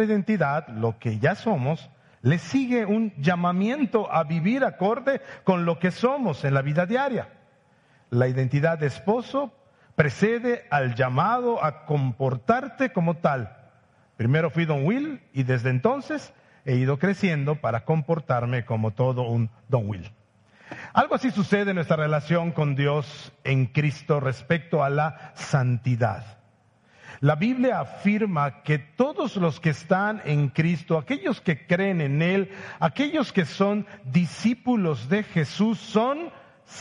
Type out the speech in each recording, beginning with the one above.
identidad, lo que ya somos, le sigue un llamamiento a vivir acorde con lo que somos en la vida diaria. La identidad de esposo precede al llamado a comportarte como tal. Primero fui Don Will y desde entonces he ido creciendo para comportarme como todo un Don Will. Algo así sucede en nuestra relación con Dios en Cristo respecto a la santidad. La Biblia afirma que todos los que están en Cristo, aquellos que creen en Él, aquellos que son discípulos de Jesús, son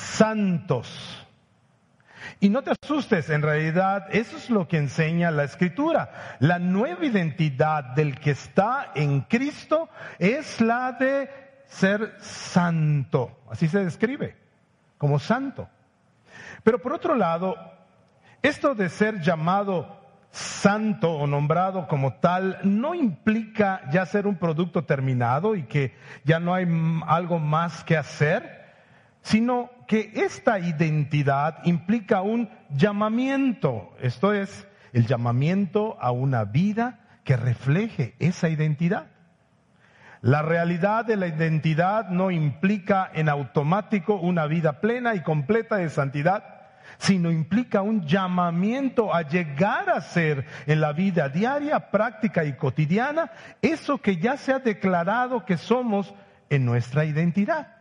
santos. Y no te asustes, en realidad eso es lo que enseña la Escritura. La nueva identidad del que está en Cristo es la de ser santo. Así se describe, como santo. Pero por otro lado, esto de ser llamado santo o nombrado como tal no implica ya ser un producto terminado y que ya no hay algo más que hacer, sino que esta identidad implica un llamamiento, esto es, el llamamiento a una vida que refleje esa identidad. La realidad de la identidad no implica en automático una vida plena y completa de santidad, sino implica un llamamiento a llegar a ser en la vida diaria, práctica y cotidiana, eso que ya se ha declarado que somos en nuestra identidad.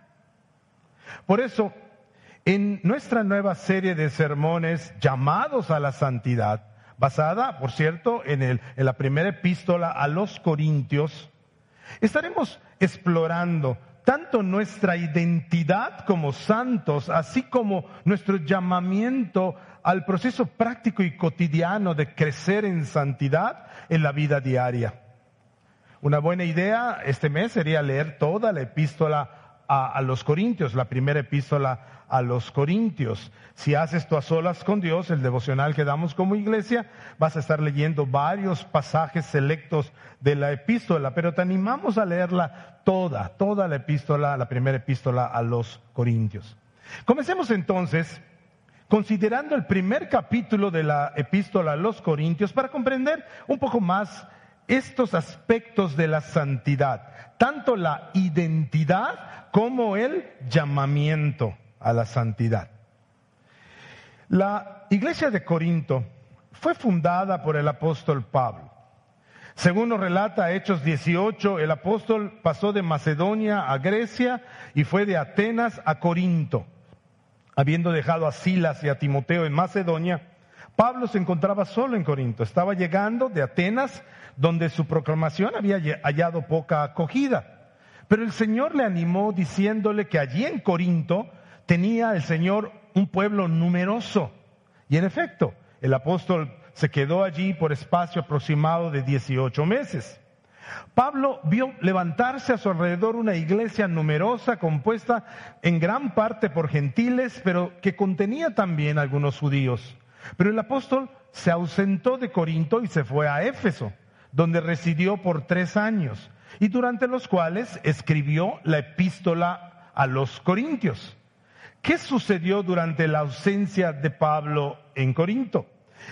Por eso, en nuestra nueva serie de sermones llamados a la santidad, basada, por cierto, en la primera epístola a los Corintios, estaremos explorando tanto nuestra identidad como santos, así como nuestro llamamiento al proceso práctico y cotidiano de crecer en santidad en la vida diaria. Una buena idea este mes sería leer toda la epístola a los Corintios, la primera epístola a los Corintios. Si haces tú a solas con Dios, el devocional que damos como iglesia, vas a estar leyendo varios pasajes selectos de la epístola, pero te animamos a leerla toda la epístola, la primera epístola a los Corintios. Comencemos entonces considerando el primer capítulo de la epístola a los Corintios para comprender un poco más estos aspectos de la santidad, tanto la identidad como el llamamiento a la santidad. La iglesia de Corinto fue fundada por el apóstol Pablo. Según nos relata Hechos 18, el apóstol pasó de Macedonia a Grecia y fue de Atenas a Corinto. Habiendo dejado a Silas y a Timoteo en Macedonia, Pablo se encontraba solo en Corinto. Estaba llegando de Atenas, donde su proclamación había hallado poca acogida. Pero el Señor le animó diciéndole que allí en Corinto tenía el Señor un pueblo numeroso. Y en efecto, el apóstol se quedó allí por espacio aproximado de 18 meses. Pablo vio levantarse a su alrededor una iglesia numerosa compuesta en gran parte por gentiles, pero que contenía también algunos judíos. Pero el apóstol se ausentó de Corinto y se fue a Éfeso, donde residió por 3 años, y durante los cuales escribió la epístola a los Corintios. ¿Qué sucedió durante la ausencia de Pablo en Corinto?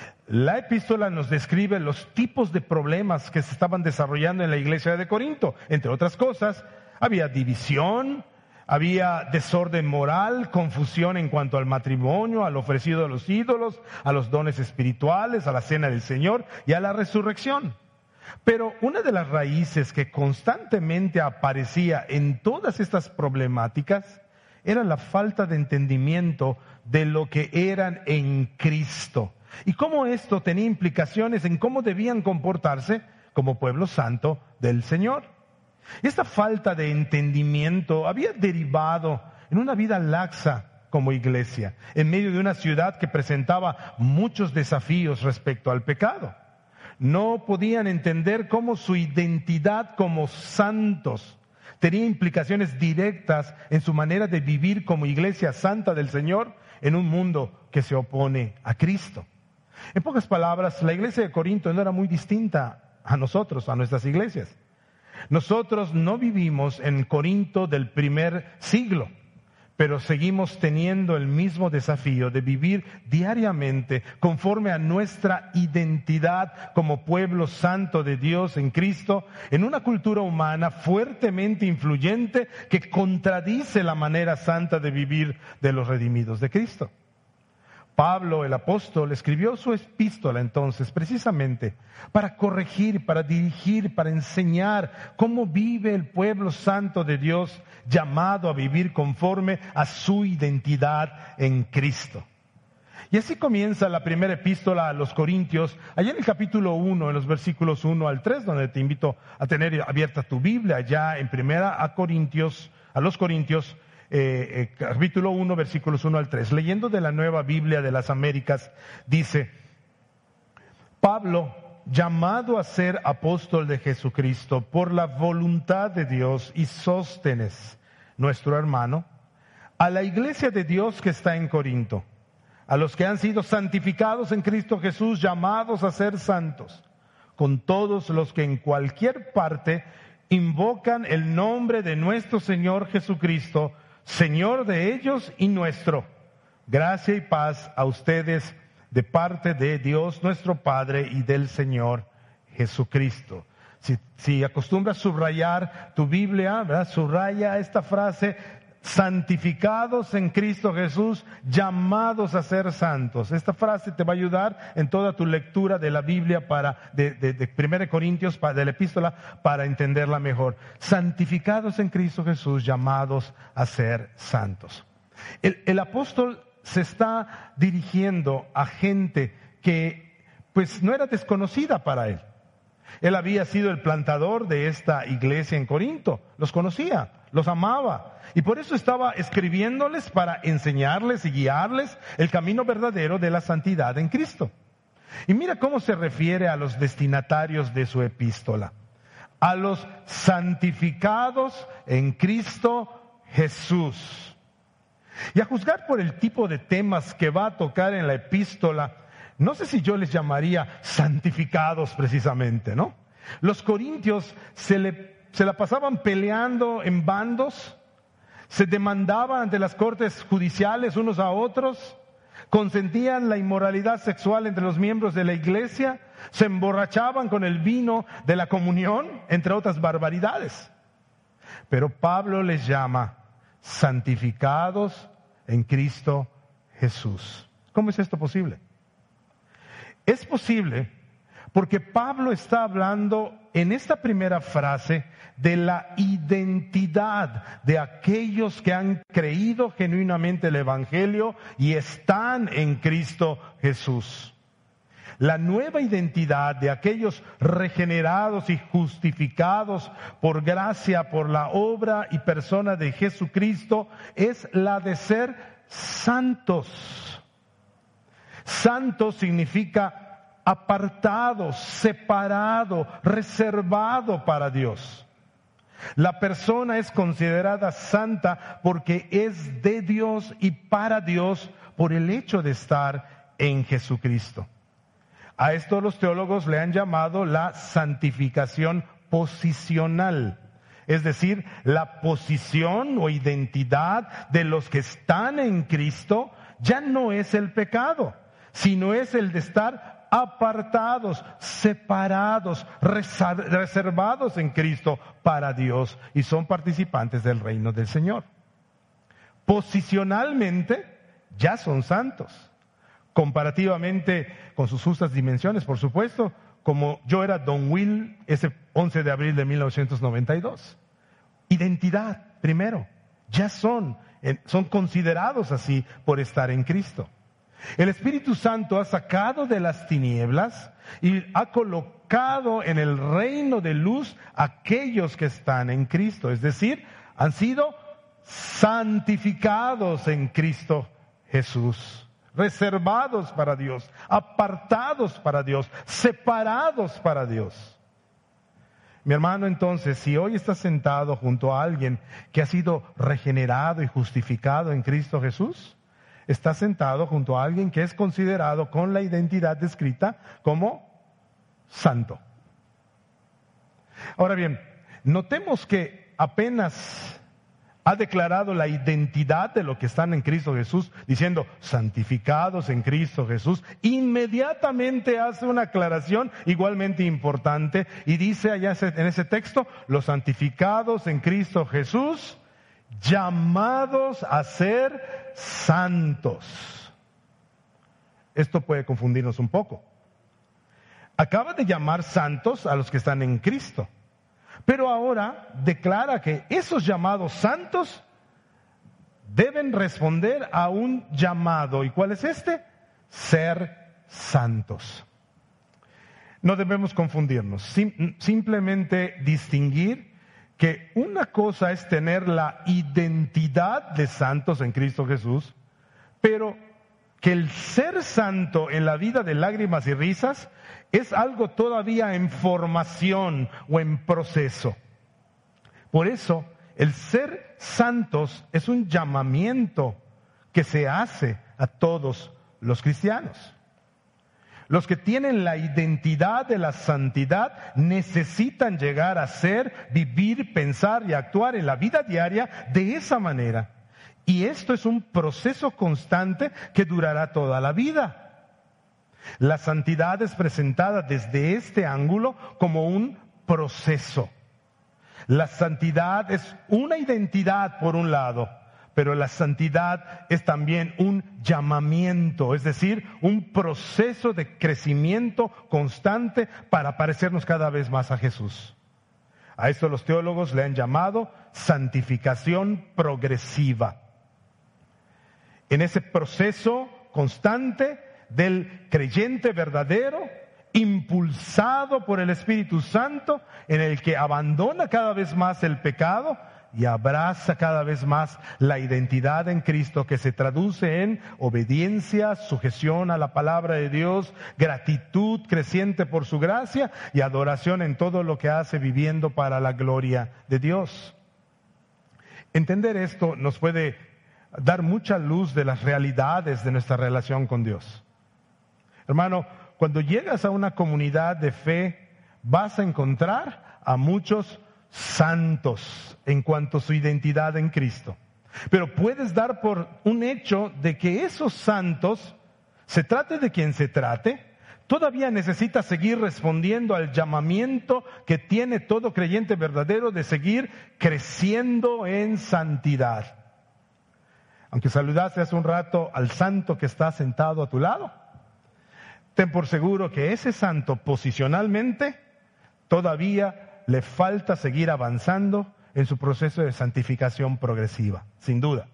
La epístola nos describe los tipos de problemas que se estaban desarrollando en la iglesia de Corinto. Entre otras cosas, había división, había desorden moral, confusión en cuanto al matrimonio, al ofrecido de los ídolos, a los dones espirituales, a la cena del Señor y a la resurrección. Pero una de las raíces que constantemente aparecía en todas estas problemáticas era la falta de entendimiento de lo que eran en Cristo y cómo esto tenía implicaciones en cómo debían comportarse como pueblo santo del Señor. Esta falta de entendimiento había derivado en una vida laxa como iglesia, en medio de una ciudad que presentaba muchos desafíos respecto al pecado. No podían entender cómo su identidad como santos tenía implicaciones directas en su manera de vivir como iglesia santa del Señor en un mundo que se opone a Cristo. En pocas palabras, la iglesia de Corinto no era muy distinta a nosotros, a nuestras iglesias. Nosotros no vivimos en Corinto del primer siglo, pero seguimos teniendo el mismo desafío de vivir diariamente conforme a nuestra identidad como pueblo santo de Dios en Cristo, en una cultura humana fuertemente influyente que contradice la manera santa de vivir de los redimidos de Cristo. Pablo, el apóstol, escribió su epístola entonces precisamente para corregir, para dirigir, para enseñar cómo vive el pueblo santo de Dios llamado a vivir conforme a su identidad en Cristo. Y así comienza la primera epístola a los Corintios, allá en el capítulo 1, en los versículos 1 al 3, donde te invito a tener abierta tu Biblia, allá en primera a los Corintios, capítulo 1, versículos 1 al 3. Leyendo de la Nueva Biblia de las Américas, dice: Pablo, llamado a ser apóstol de Jesucristo por la voluntad de Dios, y Sóstenes, nuestro hermano, a la iglesia de Dios que está en Corinto, a los que han sido santificados en Cristo Jesús, llamados a ser santos, con todos los que en cualquier parte invocan el nombre de nuestro Señor Jesucristo, Señor de ellos y nuestro. Gracia y paz a ustedes de parte de Dios nuestro Padre y del Señor Jesucristo. Si acostumbras subrayar tu Biblia, ¿verdad? Subraya esta frase: santificados en Cristo Jesús, llamados a ser santos. Esta frase te va a ayudar en toda tu lectura de la Biblia de 1 Corintios, de la epístola, para entenderla mejor. Santificados en Cristo Jesús, llamados a ser santos. El apóstol se está dirigiendo a gente que pues no era desconocida para él. Él había sido el plantador de esta iglesia en Corinto, los conocía, los amaba, y por eso estaba escribiéndoles para enseñarles y guiarles el camino verdadero de la santidad en Cristo. Y mira cómo se refiere a los destinatarios de su epístola: a los santificados en Cristo Jesús. Y a juzgar por el tipo de temas que va a tocar en la epístola, no sé si yo les llamaría santificados precisamente, ¿no? Los corintios se la pasaban peleando en bandos, se demandaban ante las cortes judiciales unos a otros, consentían la inmoralidad sexual entre los miembros de la iglesia, se emborrachaban con el vino de la comunión, entre otras barbaridades. Pero Pablo les llama santificados en Cristo Jesús. ¿Cómo es esto posible? Es posible porque Pablo está hablando en esta primera frase de la identidad de aquellos que han creído genuinamente el Evangelio y están en Cristo Jesús. La nueva identidad de aquellos regenerados y justificados por gracia, por la obra y persona de Jesucristo, es la de ser santos. Santo significa apartado, separado, reservado para Dios. La persona es considerada santa porque es de Dios y para Dios por el hecho de estar en Jesucristo. A esto los teólogos le han llamado la santificación posicional, es decir, la posición o identidad de los que están en Cristo ya no es el pecado, sino es el de estar apartados, separados, reservados en Cristo para Dios, y son participantes del reino del Señor. Posicionalmente ya son santos, comparativamente con sus justas dimensiones, por supuesto, como yo era Don Will ese 11 de abril de 1992. Identidad, primero, ya son considerados así por estar en Cristo. El Espíritu Santo ha sacado de las tinieblas y ha colocado en el reino de luz a aquellos que están en Cristo, es decir, han sido santificados en Cristo Jesús, reservados para Dios, apartados para Dios, separados para Dios. Mi hermano, entonces, si hoy estás sentado junto a alguien que ha sido regenerado y justificado en Cristo Jesús, estás sentado junto a alguien que es considerado con la identidad descrita como santo. Ahora bien, notemos que apenas ha declarado la identidad de los que están en Cristo Jesús, diciendo, santificados en Cristo Jesús, inmediatamente hace una aclaración igualmente importante y dice allá en ese texto, los santificados en Cristo Jesús, llamados a ser santos. Esto puede confundirnos un poco. Acaba de llamar santos a los que están en Cristo. Pero ahora declara que esos llamados santos deben responder a un llamado. ¿Y cuál es este? Ser santos. No debemos confundirnos. Simplemente distinguir que una cosa es tener la identidad de santos en Cristo Jesús, pero que el ser santo en la vida de lágrimas y risas es algo todavía en formación o en proceso. Por eso, el ser santos es un llamamiento que se hace a todos los cristianos. Los que tienen la identidad de la santidad necesitan llegar a ser, vivir, pensar y actuar en la vida diaria de esa manera. Y esto es un proceso constante que durará toda la vida. La santidad es presentada desde este ángulo como un proceso. La santidad es una identidad por un lado, pero la santidad es también un llamamiento, es decir, un proceso de crecimiento constante para parecernos cada vez más a Jesús. A esto los teólogos le han llamado santificación progresiva. En ese proceso constante del creyente verdadero, impulsado por el Espíritu Santo, en el que abandona cada vez más el pecado y abraza cada vez más la identidad en Cristo, que se traduce en obediencia, sujeción a la palabra de Dios, gratitud creciente por su gracia y adoración en todo lo que hace, viviendo para la gloria de Dios. Entender esto nos puede dar mucha luz de las realidades de nuestra relación con Dios. Hermano, cuando llegas a una comunidad de fe, vas a encontrar a muchos santos en cuanto a su identidad en Cristo. Pero puedes dar por un hecho de que esos santos, se trate de quien se trate, todavía necesita seguir respondiendo al llamamiento que tiene todo creyente verdadero de seguir creciendo en santidad. Aunque saludaste hace un rato al santo que está sentado a tu lado, ten por seguro que ese santo posicionalmente todavía le falta seguir avanzando en su proceso de santificación progresiva, sin duda.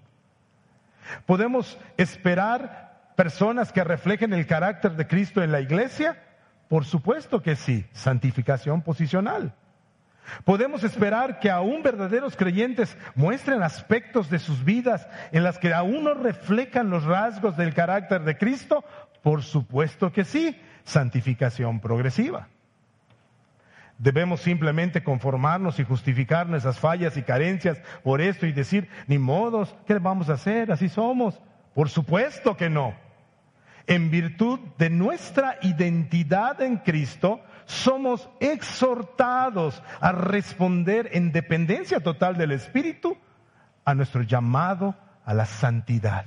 ¿Podemos esperar personas que reflejen el carácter de Cristo en la iglesia? Por supuesto que sí, santificación posicional. ¿Podemos esperar que aún verdaderos creyentes muestren aspectos de sus vidas en las que aún no reflejan los rasgos del carácter de Cristo? Por supuesto que sí, santificación progresiva. ¿Debemos simplemente conformarnos y justificar nuestras fallas y carencias por esto y decir, ni modos, ¿qué vamos a hacer? Así somos. Por supuesto que no. En virtud de nuestra identidad en Cristo, somos exhortados a responder en dependencia total del Espíritu a nuestro llamado a la santidad.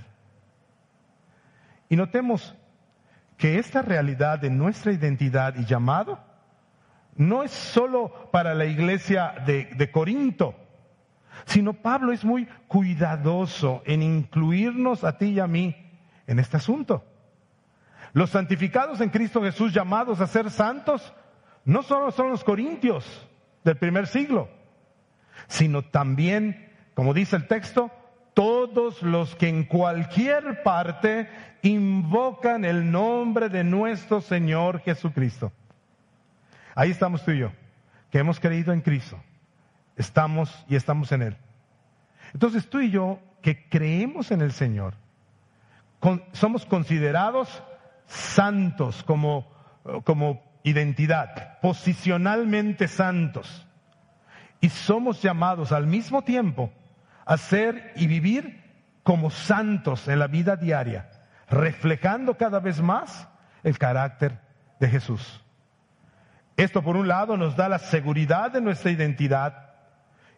Y notemos que esta realidad de nuestra identidad y llamado no es solo para la iglesia de Corinto, sino Pablo es muy cuidadoso en incluirnos a ti y a mí en este asunto. Los santificados en Cristo Jesús, llamados a ser santos, no solo son los corintios del primer siglo, sino también, como dice el texto, todos los que en cualquier parte invocan el nombre de nuestro Señor Jesucristo. Ahí estamos tú y yo, que hemos creído en Cristo. Estamos en Él. Entonces tú y yo, que creemos en el Señor, somos considerados santos como identidad, posicionalmente santos. Y somos llamados al mismo tiempo a ser y vivir como santos en la vida diaria, reflejando cada vez más el carácter de Jesús. Esto, por un lado, nos da la seguridad de nuestra identidad, y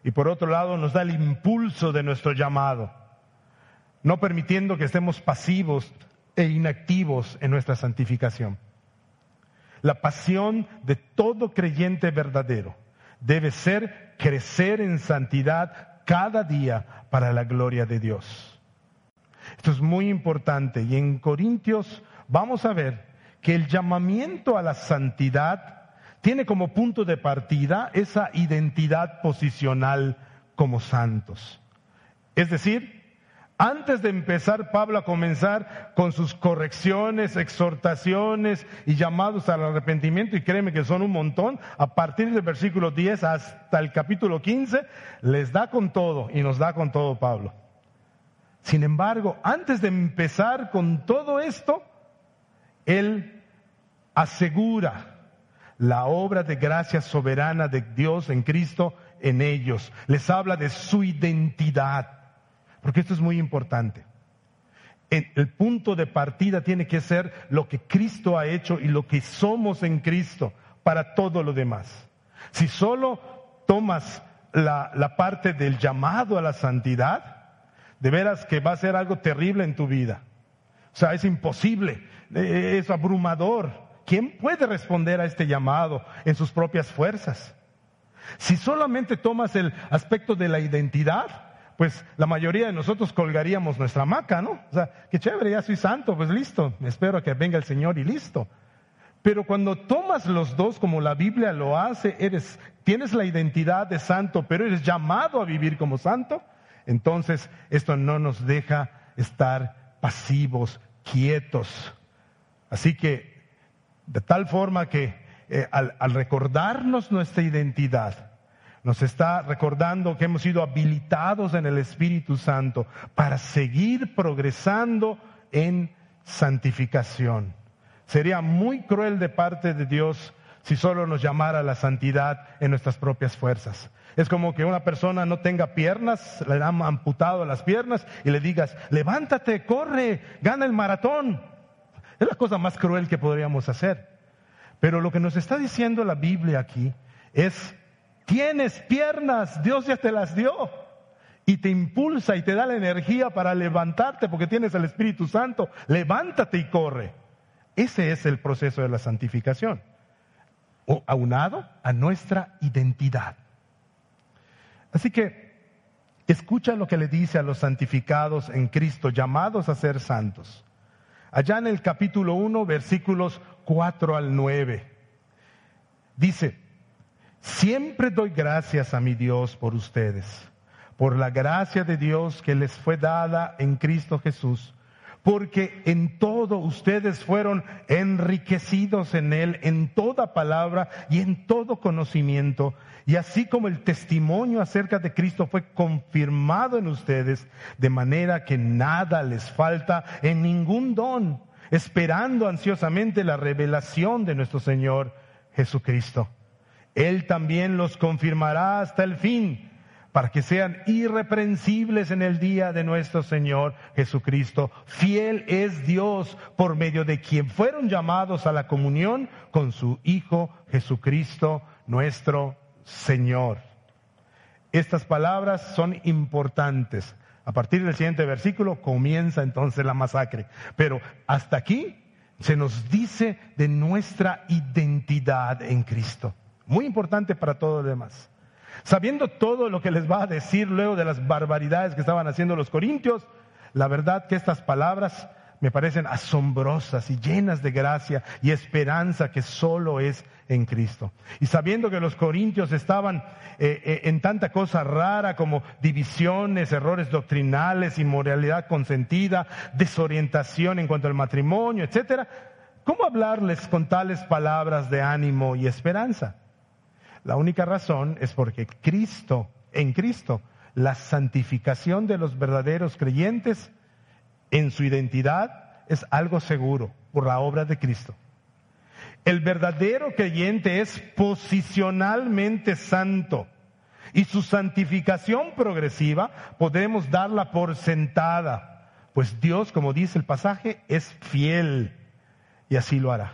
Y por otro lado nos da el impulso de nuestro llamado, no permitiendo que estemos pasivos e inactivos en nuestra santificación. La pasión de todo creyente verdadero debe ser crecer en santidad cada día para la gloria de Dios. Esto es muy importante y en Corintios vamos a ver que el llamamiento a la santidad tiene como punto de partida esa identidad posicional como santos. Es decir, antes de empezar Pablo a comenzar con sus correcciones, exhortaciones y llamados al arrepentimiento, y créeme que son un montón, a partir del versículo 10 hasta el capítulo 15, les da con todo y nos da con todo Pablo. Sin embargo, antes de empezar con todo esto, él asegura la obra de gracia soberana de Dios en Cristo en ellos. Les habla de su identidad, porque esto es muy importante. El punto de partida tiene que ser lo que Cristo ha hecho y lo que somos en Cristo para todo lo demás. Si solo tomas la parte del llamado a la santidad, de veras que va a ser algo terrible en tu vida. O sea, es imposible, es abrumador. ¿Quién puede responder a este llamado en sus propias fuerzas? Si solamente tomas el aspecto de la identidad, pues la mayoría de nosotros colgaríamos nuestra hamaca, ¿no? O sea, qué chévere, ya soy santo, pues listo, espero que venga el Señor y listo. Pero cuando tomas los dos como la Biblia lo hace, tienes la identidad de santo, pero eres llamado a vivir como santo, entonces esto no nos deja estar pasivos, quietos. Así que de tal forma que al recordarnos nuestra identidad, nos está recordando que hemos sido habilitados en el Espíritu Santo para seguir progresando en santificación. Sería muy cruel de parte de Dios si solo nos llamara a la santidad en nuestras propias fuerzas. Es como que una persona no tenga piernas, le han amputado las piernas y le digas, levántate, corre, gana el maratón. Es la cosa más cruel que podríamos hacer. Pero lo que nos está diciendo la Biblia aquí es, tienes piernas, Dios ya te las dio. Y te impulsa y te da la energía para levantarte porque tienes el Espíritu Santo. Levántate y corre. Ese es el proceso de la santificación, aunado a nuestra identidad. Así que escucha lo que le dice a los santificados en Cristo, llamados a ser santos. Allá en el capítulo 1, versículos 4 al 9, dice, siempre doy gracias a mi Dios por ustedes, por la gracia de Dios que les fue dada en Cristo Jesús, porque en todo ustedes fueron enriquecidos en Él, en toda palabra y en todo conocimiento, y así como el testimonio acerca de Cristo fue confirmado en ustedes, de manera que nada les falta en ningún don, esperando ansiosamente la revelación de nuestro Señor Jesucristo. Él también los confirmará hasta el fin, para que sean irreprensibles en el día de nuestro Señor Jesucristo. Fiel es Dios, por medio de quien fueron llamados a la comunión con su Hijo Jesucristo, nuestro Señor. Estas palabras son importantes. A partir del siguiente versículo comienza entonces la masacre. Pero hasta aquí se nos dice de nuestra identidad en Cristo. Muy importante para todo lo demás. Sabiendo todo lo que les va a decir luego de las barbaridades que estaban haciendo los corintios, la verdad que estas palabras me parecen asombrosas y llenas de gracia y esperanza que solo es en Cristo. Y sabiendo que los corintios estaban en tanta cosa rara como divisiones, errores doctrinales, inmoralidad consentida, desorientación en cuanto al matrimonio, etcétera, ¿cómo hablarles con tales palabras de ánimo y esperanza? La única razón es porque en Cristo, la santificación de los verdaderos creyentes en su identidad es algo seguro por la obra de Cristo. El verdadero creyente es posicionalmente santo y su santificación progresiva podemos darla por sentada, pues Dios, como dice el pasaje, es fiel y así lo hará.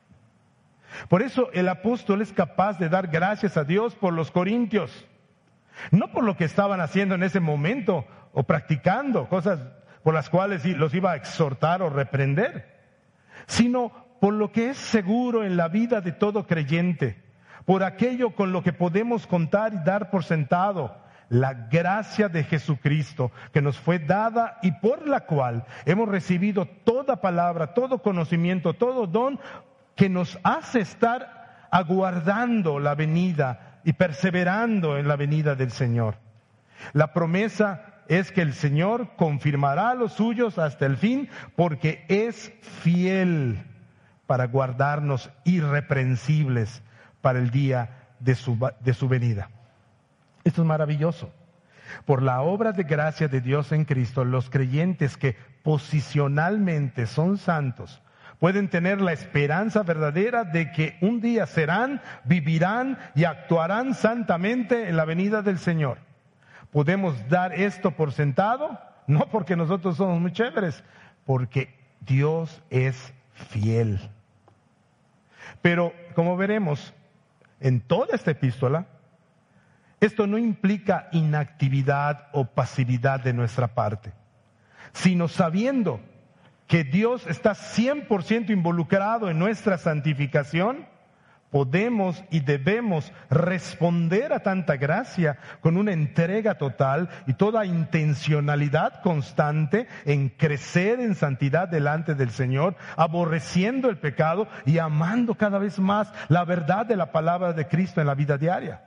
Por eso el apóstol es capaz de dar gracias a Dios por los corintios, No por lo que estaban haciendo en ese momento o practicando, cosas por las cuales los iba a exhortar o reprender, sino por lo que es seguro en la vida de todo creyente, por aquello con lo que podemos contar y dar por sentado, la gracia de Jesucristo que nos fue dada y por la cual hemos recibido toda palabra, todo conocimiento, todo don que nos hace estar aguardando la venida y perseverando en la venida del Señor. La promesa es que el Señor confirmará a los suyos hasta el fin, porque es fiel para guardarnos irreprensibles para el día de su venida. Esto es maravilloso. Por la obra de gracia de Dios en Cristo, los creyentes que posicionalmente son santos pueden tener la esperanza verdadera de que un día serán, vivirán y actuarán santamente en la venida del Señor. Podemos dar esto por sentado, no porque nosotros somos muy chéveres, porque Dios es fiel. Pero como veremos en toda esta epístola, esto no implica inactividad o pasividad de nuestra parte, sino sabiendo que Dios está 100% involucrado en nuestra santificación, podemos y debemos responder a tanta gracia con una entrega total y toda intencionalidad constante en crecer en santidad delante del Señor, aborreciendo el pecado y amando cada vez más la verdad de la palabra de Cristo en la vida diaria.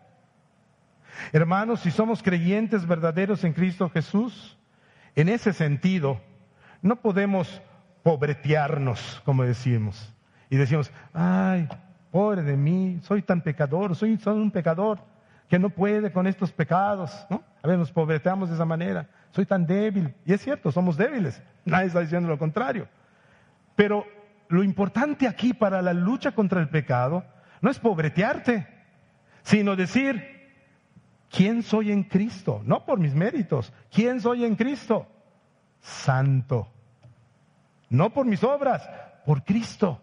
Hermanos, si somos creyentes verdaderos en Cristo Jesús, en ese sentido, no podemos pobretearnos, como decimos, y decimos, ay, pobre de mí, soy tan pecador, soy un pecador que no puede con estos pecados, ¿no? A ver, nos pobreteamos de esa manera, soy tan débil, y es cierto, somos débiles, nadie está diciendo lo contrario, pero lo importante aquí para la lucha contra el pecado no es pobretearte, sino decir, ¿quién soy en Cristo? No por mis méritos. ¿Quién soy en Cristo? Santo. No por mis obras, por Cristo.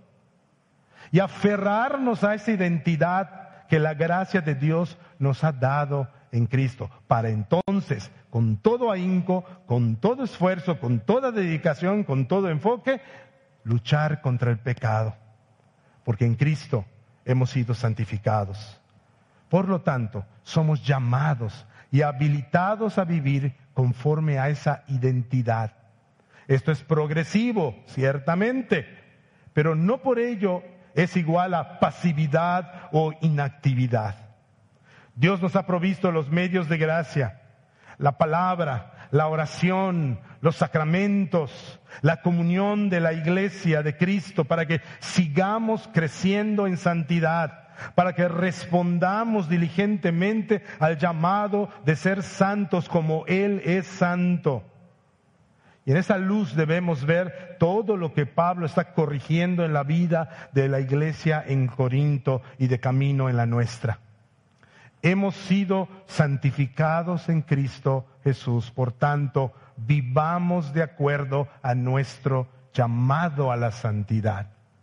Y aferrarnos a esa identidad que la gracia de Dios nos ha dado en Cristo. Para entonces, con todo ahínco, con todo esfuerzo, con toda dedicación, con todo enfoque, luchar contra el pecado. Porque en Cristo hemos sido santificados. Por lo tanto, somos llamados y habilitados a vivir conforme a esa identidad. Esto es progresivo, ciertamente, pero no por ello es igual a pasividad o inactividad. Dios nos ha provisto los medios de gracia, la palabra, la oración, los sacramentos, la comunión de la iglesia de Cristo para que sigamos creciendo en santidad, para que respondamos diligentemente al llamado de ser santos como Él es santo. Y en esa luz debemos ver todo lo que Pablo está corrigiendo en la vida de la iglesia en Corinto y de camino en la nuestra. Hemos sido santificados en Cristo Jesús, por tanto, vivamos de acuerdo a nuestro llamado a la santidad.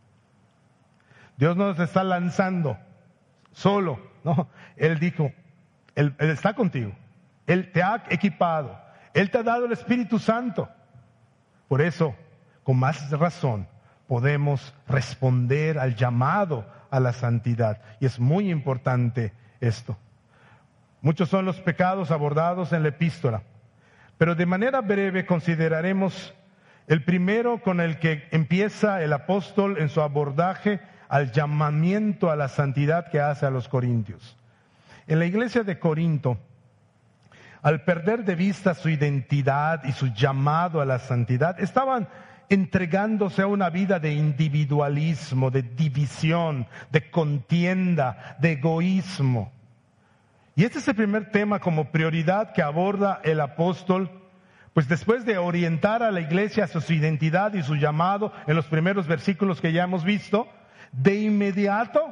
Dios no nos está lanzando solo, no. Él dijo, Él está contigo. Él te ha equipado. Él te ha dado el Espíritu Santo. Por eso, con más razón, podemos responder al llamado a la santidad. Y es muy importante esto. Muchos son los pecados abordados en la epístola, pero de manera breve consideraremos el primero con el que empieza el apóstol en su abordaje al llamamiento a la santidad que hace a los corintios. En la iglesia de Corinto, al perder de vista su identidad y su llamado a la santidad, estaban entregándose a una vida de individualismo, de división, de contienda, de egoísmo. Y este es el primer tema como prioridad que aborda el apóstol, pues después de orientar a la iglesia a su identidad y su llamado en los primeros versículos que ya hemos visto, de inmediato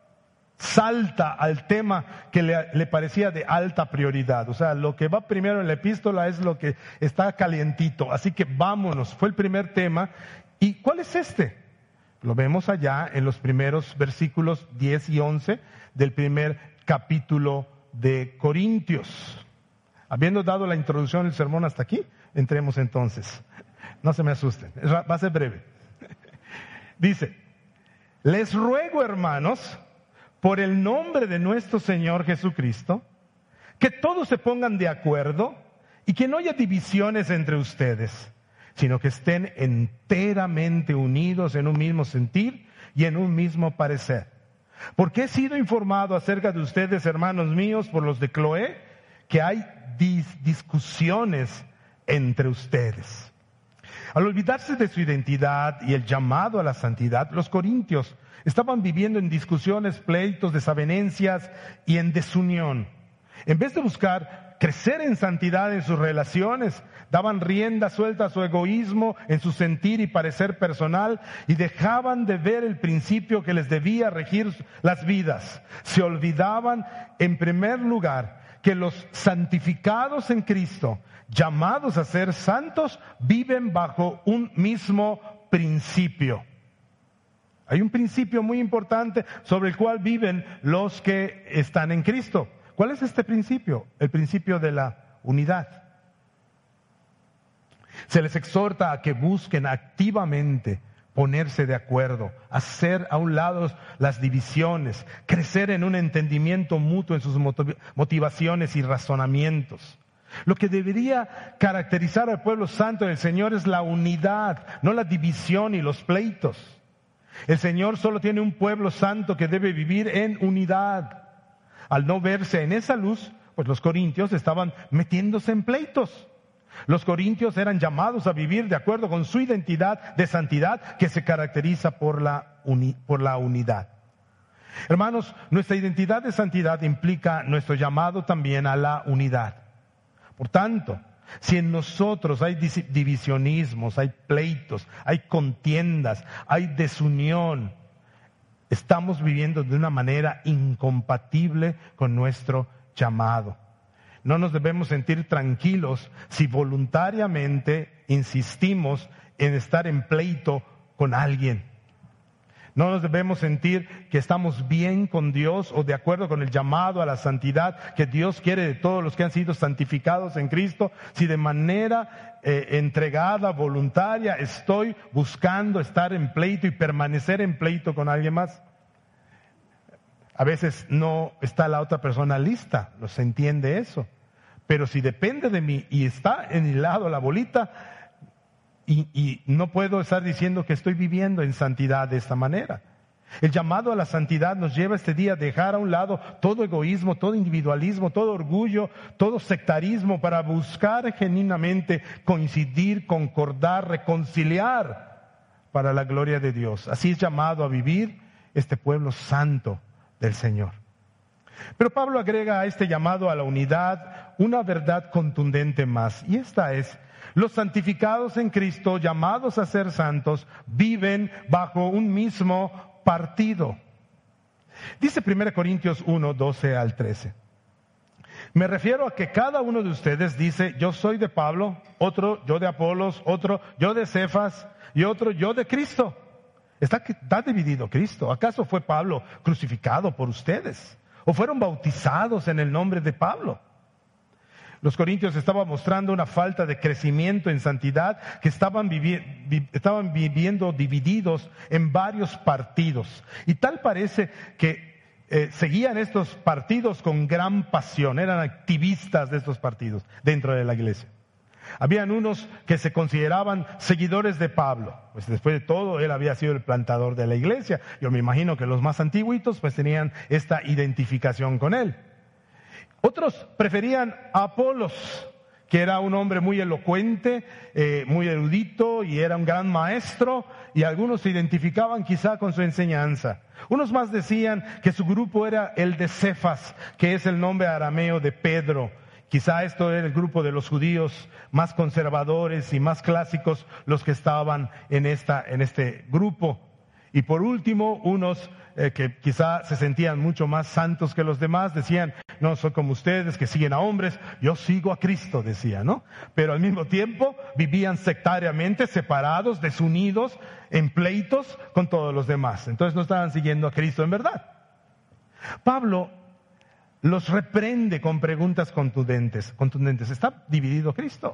salta al tema que le parecía de alta prioridad. O sea, lo que va primero en la epístola es lo que está calientito. Así que vámonos, fue el primer tema. ¿Y cuál es este? Lo vemos allá en los primeros versículos 10 y 11 del primer capítulo de Corintios. Habiendo dado la introducción del sermón hasta aquí, entremos entonces. No se me asusten, va a ser breve. Dice: les ruego, hermanos, por el nombre de nuestro Señor Jesucristo, que todos se pongan de acuerdo y que no haya divisiones entre ustedes, sino que estén enteramente unidos en un mismo sentir y en un mismo parecer. Porque he sido informado acerca de ustedes, hermanos míos, por los de Cloé, que hay discusiones entre ustedes. Al olvidarse de su identidad y el llamado a la santidad, los corintios estaban viviendo en discusiones, pleitos, desavenencias y en desunión. En vez de buscar crecer en santidad en sus relaciones, daban rienda suelta a su egoísmo en su sentir y parecer personal y dejaban de ver el principio que les debía regir las vidas. Se olvidaban, en primer lugar, que los santificados en Cristo, llamados a ser santos, viven bajo un mismo principio. Hay un principio muy importante sobre el cual viven los que están en Cristo. ¿Cuál es este principio? El principio de la unidad. Se les exhorta a que busquen activamente ponerse de acuerdo, hacer a un lado las divisiones, crecer en un entendimiento mutuo en sus motivaciones y razonamientos. Lo que debería caracterizar al pueblo santo del Señor es la unidad, no la división y los pleitos. El Señor solo tiene un pueblo santo que debe vivir en unidad. Al no verse en esa luz, pues los corintios estaban metiéndose en pleitos. Los corintios eran llamados a vivir de acuerdo con su identidad de santidad que se caracteriza por la unidad. Hermanos, nuestra identidad de santidad implica nuestro llamado también a la unidad. Por tanto, si en nosotros hay divisionismos, hay pleitos, hay contiendas, hay desunión, estamos viviendo de una manera incompatible con nuestro llamado. No nos debemos sentir tranquilos si voluntariamente insistimos en estar en pleito con alguien. No nos debemos sentir que estamos bien con Dios o de acuerdo con el llamado a la santidad que Dios quiere de todos los que han sido santificados en Cristo, si de manera entregada, voluntaria, estoy buscando estar en pleito y permanecer en pleito con alguien más. A veces no está la otra persona lista, no se entiende eso. Pero si depende de mí y está en mi lado la bolita, y no puedo estar diciendo que estoy viviendo en santidad de esta manera. El llamado a la santidad nos lleva este día a dejar a un lado todo egoísmo, todo individualismo, todo orgullo, todo sectarismo para buscar genuinamente coincidir, concordar, reconciliar para la gloria de Dios. Así es llamado a vivir este pueblo santo del Señor. Pero Pablo agrega a este llamado a la unidad una verdad contundente más, y esta es: los santificados en Cristo, llamados a ser santos, viven bajo un mismo partido. Dice 1 Corintios 1, 12 al 13. Me refiero a que cada uno de ustedes dice: yo soy de Pablo, otro yo de Apolos, otro yo de Cefas y otro yo de Cristo. Está dividido Cristo. ¿Acaso fue Pablo crucificado por ustedes? ¿O fueron bautizados en el nombre de Pablo? Los corintios estaban mostrando una falta de crecimiento en santidad, que estaban viviendo divididos en varios partidos. Y tal parece que seguían estos partidos con gran pasión, eran activistas de estos partidos dentro de la iglesia. Habían unos que se consideraban seguidores de Pablo, pues después de todo él había sido el plantador de la iglesia. Yo me imagino que los más antiguitos pues tenían esta identificación con él. Otros preferían a Apolos, que era un hombre muy elocuente, muy erudito y era un gran maestro, y algunos se identificaban quizá con su enseñanza. Unos más decían que su grupo era el de Cefas, que es el nombre arameo de Pedro. Quizá esto era el grupo de los judíos más conservadores y más clásicos, los que estaban en este grupo. Y por último, unos que quizá se sentían mucho más santos que los demás, decían: no soy como ustedes que siguen a hombres, yo sigo a Cristo, decía, ¿no? Pero al mismo tiempo vivían sectariamente, separados, desunidos, en pleitos con todos los demás. Entonces no estaban siguiendo a Cristo en verdad. Pablo los reprende con preguntas contundentes. ¿Está dividido Cristo?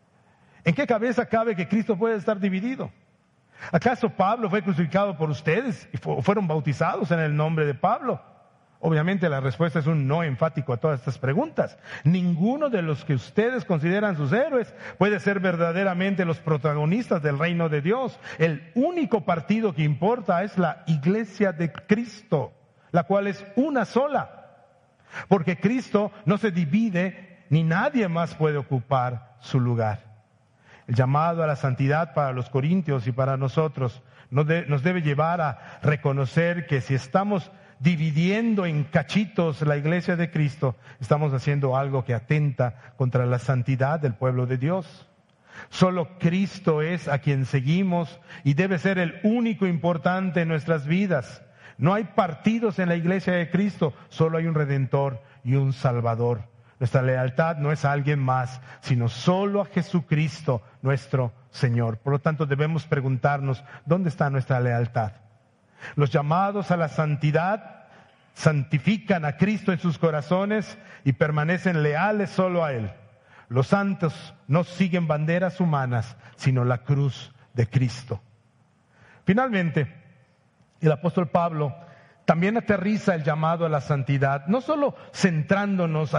¿En qué cabeza cabe que Cristo puede estar dividido? ¿Acaso Pablo fue crucificado por ustedes y fueron bautizados en el nombre de Pablo? Obviamente la respuesta es un no enfático a todas estas preguntas. Ninguno de los que ustedes consideran sus héroes puede ser verdaderamente los protagonistas del reino de Dios. El único partido que importa es la iglesia de Cristo, la cual es una sola. Porque Cristo no se divide ni nadie más puede ocupar su lugar. El llamado a la santidad para los corintios y para nosotros nos debe llevar a reconocer que si estamos dividiendo en cachitos la iglesia de Cristo, estamos haciendo algo que atenta contra la santidad del pueblo de Dios. Solo Cristo es a quien seguimos y debe ser el único importante en nuestras vidas. No hay partidos en la iglesia de Cristo, solo hay un Redentor y un Salvador. Nuestra lealtad no es a alguien más, sino solo a Jesucristo, nuestro Señor. Por lo tanto, debemos preguntarnos, ¿dónde está nuestra lealtad? Los llamados a la santidad santifican a Cristo en sus corazones y permanecen leales solo a Él. Los santos no siguen banderas humanas, sino la cruz de Cristo. Finalmente, el apóstol Pablo también aterriza el llamado a la santidad, no solo centrándonos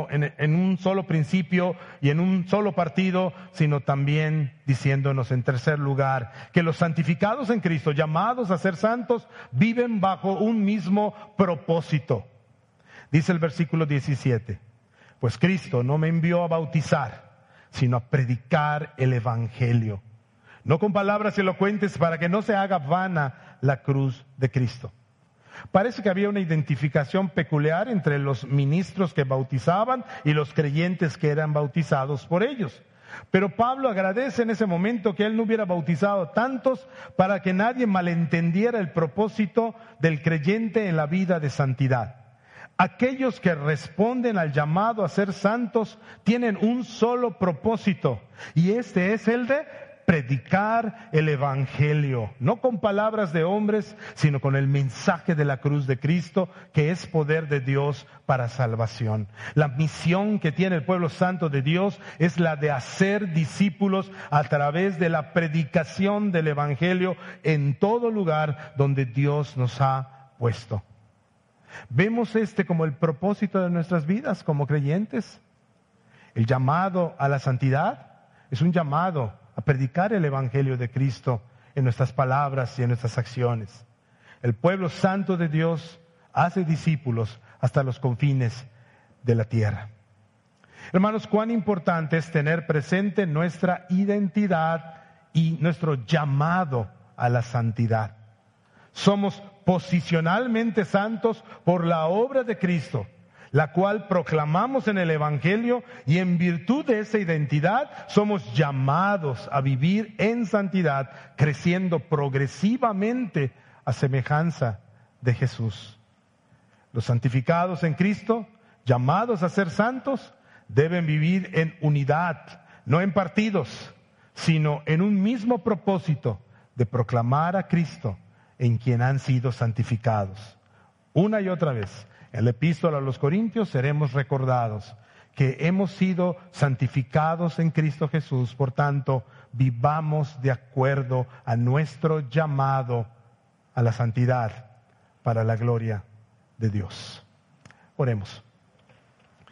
en un solo principio y en un solo partido, sino también diciéndonos en tercer lugar que los santificados en Cristo, llamados a ser santos, viven bajo un mismo propósito. Dice el versículo 17, pues Cristo no me envió a bautizar, sino a predicar el evangelio, no con palabras elocuentes para que no se haga vana la cruz de Cristo. Parece que había una identificación peculiar entre los ministros que bautizaban y los creyentes que eran bautizados por ellos. Pero Pablo agradece en ese momento que él no hubiera bautizado tantos para que nadie malentendiera el propósito del creyente en la vida de santidad. Aquellos que responden al llamado a ser santos tienen un solo propósito, y este es el de predicar el evangelio, no con palabras de hombres, sino con el mensaje de la cruz de Cristo, que es poder de Dios para salvación. La misión que tiene el pueblo santo de Dios es la de hacer discípulos a través de la predicación del evangelio en todo lugar donde Dios nos ha puesto. ¿Vemos como el propósito de nuestras vidas como creyentes? El llamado a la santidad es un llamado a predicar el evangelio de Cristo en nuestras palabras y en nuestras acciones. El pueblo santo de Dios hace discípulos hasta los confines de la tierra. Hermanos, cuán importante es tener presente nuestra identidad y nuestro llamado a la santidad. Somos posicionalmente santos por la obra de Cristo, la cual proclamamos en el evangelio, y en virtud de esa identidad somos llamados a vivir en santidad, creciendo progresivamente a semejanza de Jesús. Los santificados en Cristo, llamados a ser santos, deben vivir en unidad, no en partidos, sino en un mismo propósito de proclamar a Cristo en quien han sido santificados. Una y otra vez, en la epístola a los Corintios seremos recordados que hemos sido santificados en Cristo Jesús. Por tanto, vivamos de acuerdo a nuestro llamado a la santidad para la gloria de Dios. Oremos.